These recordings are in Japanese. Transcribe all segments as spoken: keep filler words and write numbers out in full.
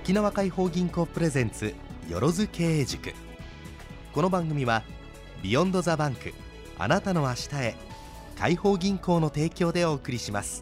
沖縄解放銀行プレゼンツよろず経営塾。この番組はビヨンドザバンク、あなたの明日へ、解放銀行の提供でお送りします。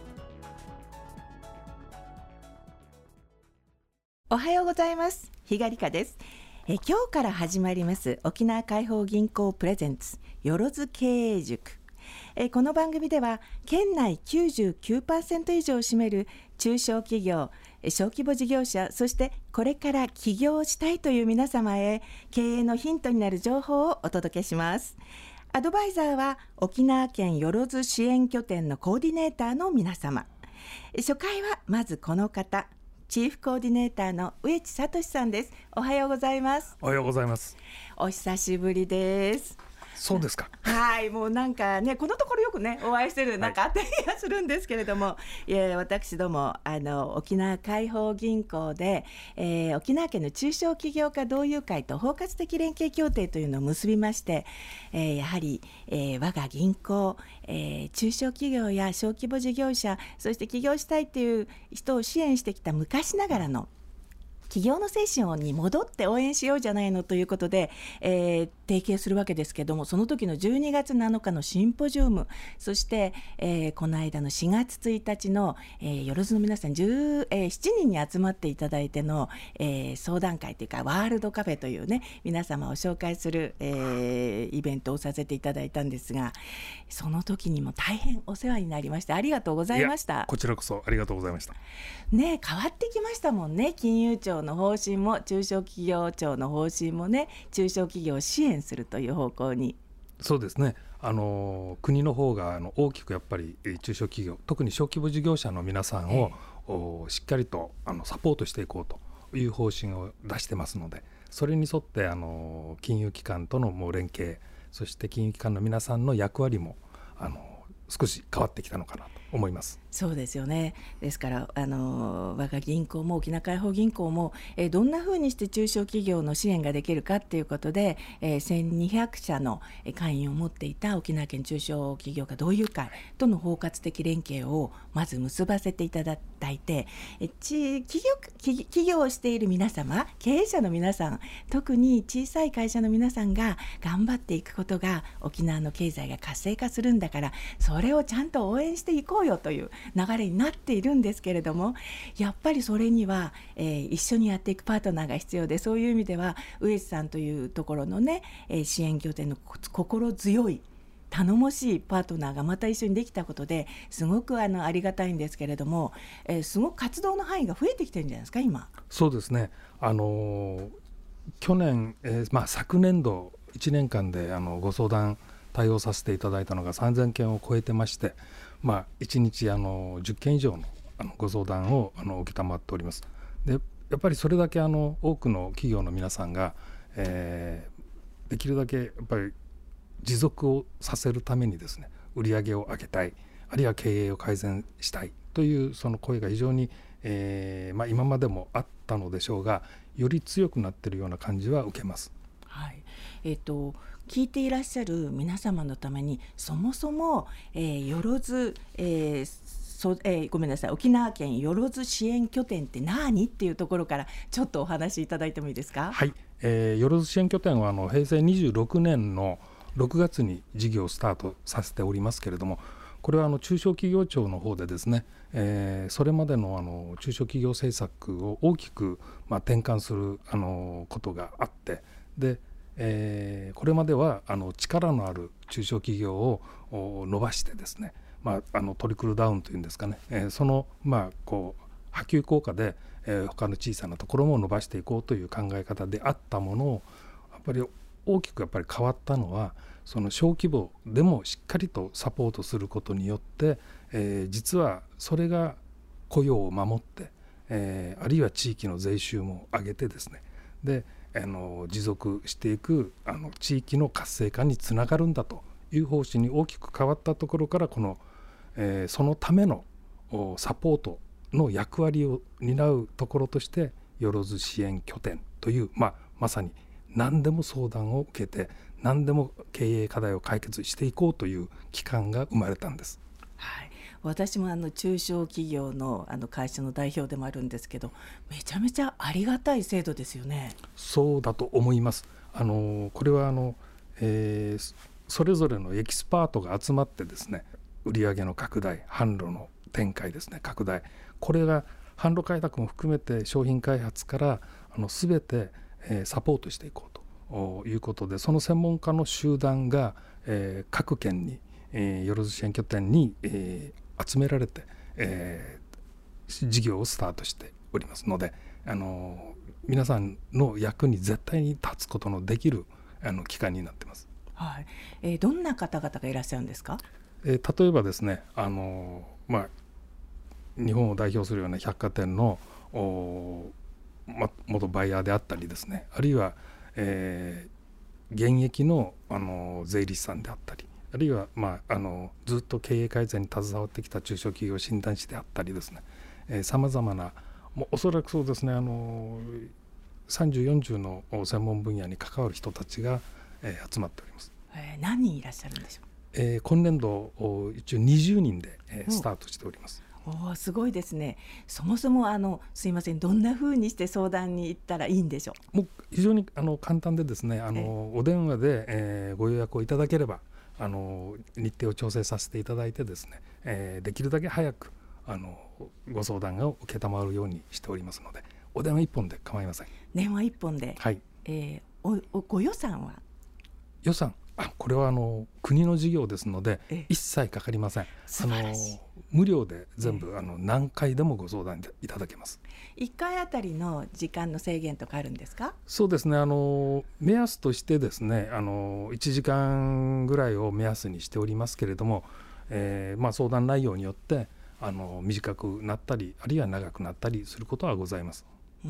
おはようございます。日賀理香です。え今日から始まります沖縄解放銀行プレゼンツよろず経営塾。えこの番組では県内 きゅうじゅうきゅうパーセント 以上を占める中小企業、小規模事業者、そしてこれから起業したいという皆様へ経営のヒントになる情報をお届けします。アドバイザーは沖縄県よろず支援拠点のコーディネーターの皆様。初回はまずこの方、チーフコーディネーターの植地聡さんです。おはようございます。 おはようございます。 お久しぶりです。 そうですか。 はい、もうなんかね、このところよくねお会いしてるなんかあったりはするんですけれども、はい、いや私どもあの沖縄解放銀行で、えー、沖縄県の中小企業家同友会と包括的連携協定というのを結びまして、えー、やはり、えー、我が銀行、えー、中小企業や小規模事業者、そして起業したいという人を支援してきた昔ながらの企業の精神に戻って応援しようじゃないのということで、えー、提携するわけですけども、その時のじゅうにがつなのかのシンポジウム、そして、えー、この間のしがつついたちの、えー、よろずの皆さんじゅうしちにんに集まっていただいての、えー、相談会というかワールドカフェというね、皆様を紹介する、えー、イベントをさせていただいたんですが、その時にも大変お世話になりましてありがとうございました。 こちらこそありがとうございましたね。変わってきましたもんね。金融庁の方針も中小企業庁の方針もね、中小企業を支援するという方向に。 そうですね。あの国の方があの大きくやっぱり中小企業、特に小規模事業者の皆さんを、えー、しっかりとあのサポートしていこうという方針を出してますので、それに沿ってあの金融機関とのもう連携、そして金融機関の皆さんの役割もあの少し変わってきたのかなと思います。 そうですよね。ですからあの我が銀行も沖縄解放銀行も、えー、どんなふうにして中小企業の支援ができるかということで、えー、せんにひゃくしゃの会員を持っていた沖縄県中小企業家同友会との包括的連携をまず結ばせていただいて、えー、企業、企、企業をしている皆様、経営者の皆さん、特に小さい会社の皆さんが頑張っていくことが沖縄の経済が活性化するんだから、それをちゃんと応援していこうよという流れになっているんですけれども、やっぱりそれには、えー、一緒にやっていくパートナーが必要で、そういう意味では植地さんというところのね、えー、支援拠点の心強い頼もしいパートナーがまた一緒にできたことですごく あのありがたいんですけれども、えー、すごく活動の範囲が増えてきてるんじゃないですか今。 そうですね。あのー、去年、えーまあ、昨年度いちねんかんであのご相談対応させていただいたのがさんぜんけんを超えてまして、まあ、いちにちあのじゅっけん以上 の, あのご相談をあの承っております。でやっぱりそれだけあの多くの企業の皆さんが、えー、できるだけやっぱり持続をさせるためにですね、売り上げを上げたい、あるいは経営を改善したいというその声が非常に、えーまあ、今までもあったのでしょうが、より強くなっているような感じは受けます。 はい、えーと聞いていらっしゃる皆様のために、そもそも、えー、よろず、えーそえー、ごめんなさい、沖縄県よろず支援拠点って何っていうところからちょっとお話しいただいてもいいですか。 はい、えー、よろず支援拠点はあの平成にじゅうろくねんのろくがつに事業をスタートさせておりますけれども、これはあの中小企業庁の方でですね、えー、それまで の, あの中小企業政策を大きく、まあ、転換するあのことがあって、でえー、これまではあの力のある中小企業を伸ばしてですね、まあ、あのトリクルダウンというんですかね、えー、その、まあ、こう波及効果で、えー、他の小さなところも伸ばしていこうという考え方であったものを、やっぱり大きくやっぱり変わったのは、その小規模でもしっかりとサポートすることによって、えー、実はそれが雇用を守って、えー、あるいは地域の税収も上げてですね、であの持続していくあの地域の活性化につながるんだという方針に大きく変わったところから、この、えー、そのためのサポートの役割を担うところとしてよろず支援拠点という、まあ、まさに何でも相談を受けて何でも経営課題を解決していこうという機関が生まれたんです。 はい、 私もあの中小企業のあの会社の代表でもあるんですけど、めちゃめちゃありがたい制度ですよね。 そうだと思います。あのこれはあの、えー、それぞれのエキスパートが集まってですね、売上の拡大、販路の展開ですね、拡大、これが販路開拓も含めて商品開発からあの全て、えー、サポートしていこうということで、その専門家の集団が、えー、各県に、えー、よろず支援拠点に、えー、集められて、えー、事業をスタートしておりますので、あの皆さんの役に絶対に立つことのできるあの機関になっています。 はい。えー、どんな方々がいらっしゃるんですか？ えー、例えばですね、あの、まあ、日本を代表するような百貨店のま、元バイヤーであったりですね、あるいは、えー、現役の、あの税理士さんであったり、あるいは、まあ、あのずっと経営改善に携わってきた中小企業診断士であったりですね、さまざまな、もうおそらくそうですね、あのさんじゅう、よんじゅうの専門分野に関わる人たちが、えー、集まっております。 えー、何人いらっしゃるんでしょう？ えー、今年度一応にじゅうにんで、えー、スタートしております。 お、すごいですね。そもそもあのすいません、どんな風にして相談に行ったらいいんでしょう？ もう非常にあの簡単でですね、あのお電話で、えー、ご予約をいただければ、あの日程を調整させていただいてですね、えー、できるだけ早くあのご相談を承るようにしておりますので、お電話一本で構いません。 電話一本で、 はい。 えー、おおご予算は？ 予算、あ、これはあの国の事業ですので一切かかりません。 素晴らしい。 あの無料で全部、あの何回でもご相談いただけます。 いっかいあたりの時間の制限とかあるんですか？ そうですね、あの目安としてですね、あのいちじかんぐらいを目安にしておりますけれども、えーまあ、相談内容によってあの短くなったり、あるいは長くなったりすることはございます。 うん、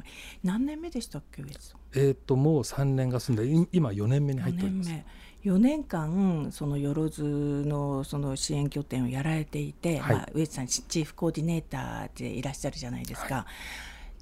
何年目でしたっけ？ えー、ともうさんねんが済んで、今よねんめに入っております。 よねんかんそのよろず の, その支援拠点をやられていて、はい、まあ、上地さんチーフコーディネーターでいらっしゃるじゃないですか、はい、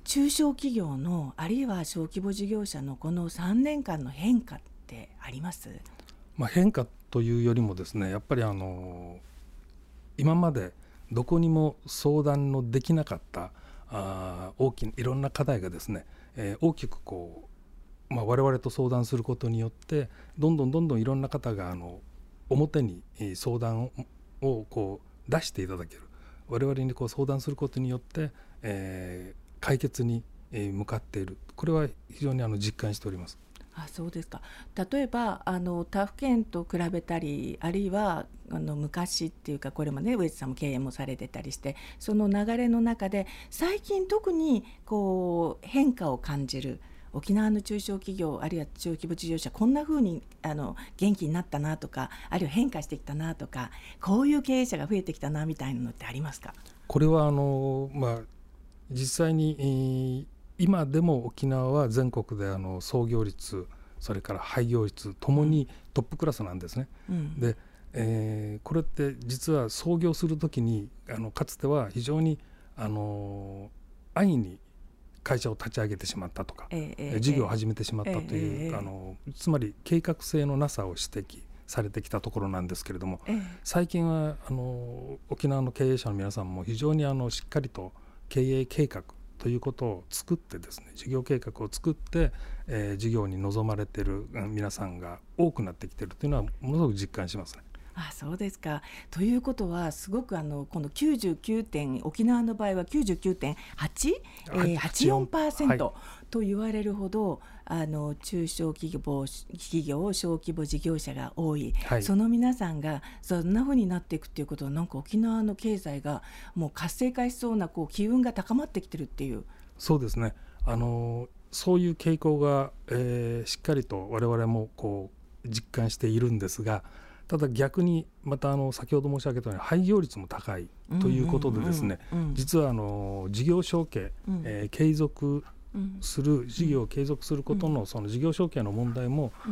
中小企業のあるいは小規模事業者のこのさんねんかんの変化ってあります？ まあ、変化というよりもですね、やっぱりあの今までどこにも相談のできなかったあ大きないろんな課題がですね、えー、大きくこう、まあ、我々と相談することによってどんどんどんどんいろんな方があの表に相談を、をこう出していただける、我々にこう相談することによって、えー、解決に向かっている、これは非常にあの実感しております。 あ、そうですか。例えばあの他府県と比べたり、あるいはあの昔っていうか、これもね上地さんも経営もされてたりして、その流れの中で最近特にこう変化を感じる沖縄の中小企業、あるいは中規模事業者、こんな風にあの元気になったなとか、あるいは変化してきたなとか、こういう経営者が増えてきたなみたいなのってありますか？ これはあの、まあ、実際に、えー今でも沖縄は全国であの創業率、それから廃業率ともにトップクラスなんですね、うん、で、えー、これって実は創業するときにあのかつては非常にあの安易に会社を立ち上げてしまったとか、えー、事業を始めてしまったという、えー、あのつまり計画性のなさを指摘されてきたところなんですけれども、えー、最近はあの沖縄の経営者の皆さんも非常にあのしっかりと経営計画ということを作ってですね、事業計画を作って、えー、事業に臨まれている皆さんが多くなってきているというのはものすごく実感しますね。 あ、そうですか。ということはすごくあのこのきゅうじゅうきゅうてん、沖縄の場合は きゅうじゅうきゅうてんはち、えー、はちじゅうよんパーセント、はい、と言われるほどあの中小企業、企業小規模事業者が多い、はい、その皆さんがそんな風になっていくっていうことは、なんか沖縄の経済がもう活性化しそうなこう機運が高まってきてるっていう。 そうですね、あのそういう傾向が、えー、しっかりと我々もこう実感しているんですが、ただ逆にまたあの先ほど申し上げたように廃業率も高いということでですね、実はあの事業承継、うんえー、継続する事業を継続することのその事業承継の問題も、うん、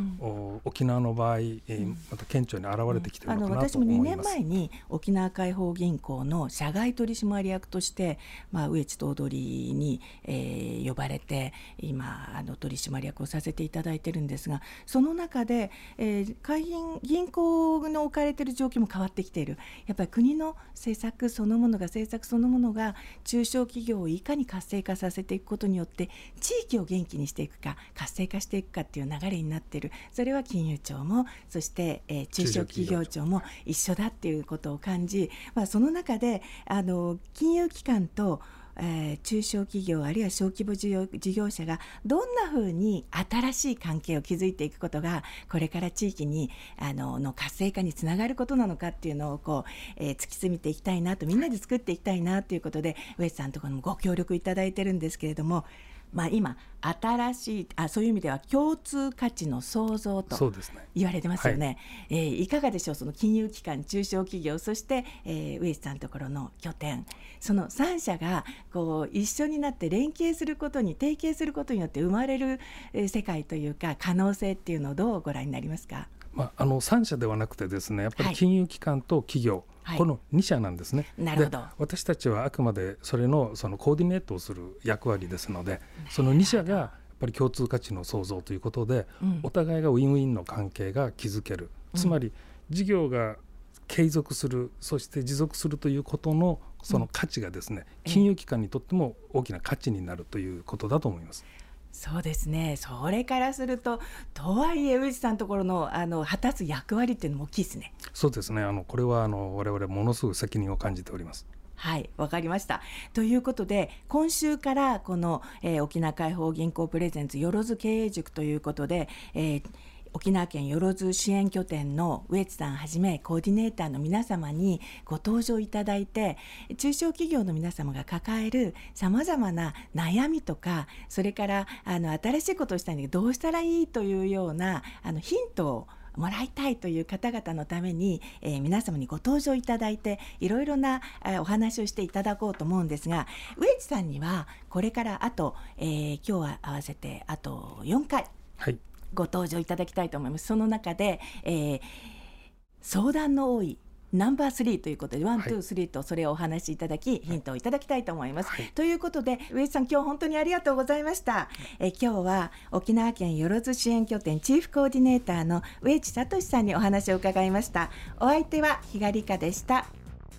沖縄の場合、えー、また顕著に現れてきているのかなと思います。 あの私もにねんまえに沖縄開放銀行の社外取締役として、まあ、上地頭取に、えー、呼ばれて今あの取締役をさせていただいているんですが、その中で、えー、海銀銀行の置かれている状況も変わってきている。やっぱり国の政策そのものが政策そのものが中小企業をいかに活性化させていくことによって地域を元気にしていくか活性化していくかっていう流れになっている。それは金融庁もそして、えー、中小企業庁も一緒だっていうことを感じ、まあ、その中であの金融機関とえー、中小企業あるいは小規模事業、事業者がどんなふうに新しい関係を築いていくことがこれから地域にあのの活性化につながることなのかっていうのをこう、えー、突き詰めていきたいなと、みんなで作っていきたいなということで上地さんのところにもご協力いただいてるんですけれども、まあ、今新しいあそういう意味では共通価値の創造と言われてますよね。はい、えー、いかがでしょう、その金融機関中小企業そして、えー、上地さんのところの拠点、そのさん社がこう一緒になって連携することに提携することによって生まれる、えー、世界というか可能性っていうのをどうご覧になりますか。 まあ、あのさん社ではなくてですね、やっぱり金融機関と企業、はい、このに社なんですね。 なるほど。 で私たちはあくまでそれの、そのコーディネートをする役割ですので、そのに社がやっぱり共通価値の創造ということで、うん、お互いがウィンウィンの関係が築ける、つまり事業が継続するそして持続するということのその価値がですね、うん、金融機関にとっても大きな価値になるということだと思います。 そうですね。それからするととはいえ上地さんのところ の, あの果たす役割っていうのも大きいですね。 そうですね。あのこれはあの我々ものすごく責任を感じております。 はい、わかりました。ということで今週からこの、えー、沖縄開放銀行プレゼンツよろず経営塾ということで、えー沖縄県よろず支援拠点の上地さんはじめコーディネーターの皆様にご登場いただいて、中小企業の皆様が抱えるさまざまな悩みとか、それからあの新しいことをしたいのにどうしたらいいというようなあのヒントをもらいたいという方々のために、えー、皆様にご登場いただいていろいろな、えー、お話をしていただこうと思うんですが、上地さんにはこれからあと、えー、今日は合わせてあとよんかい、 はい、 ご登場いただきたいと思います。その中で、えー、相談の多いナンバースリーということでワン、ツー、スリーとそれをお話しいただき、ヒントをいただきたいと思います。はい、ということで上地さん、今日本当にありがとうございました。え今日は沖縄県よろず支援拠点チーフコーディネーターの上地聡さんにお話を伺いました。お相手は日賀理香でした。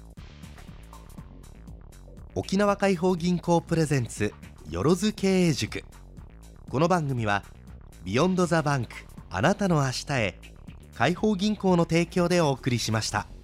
沖縄開放銀行プレゼンツよろず経営塾。この番組はビヨンドザバンク、あなたの明日へ開放銀行の提供でお送りしました。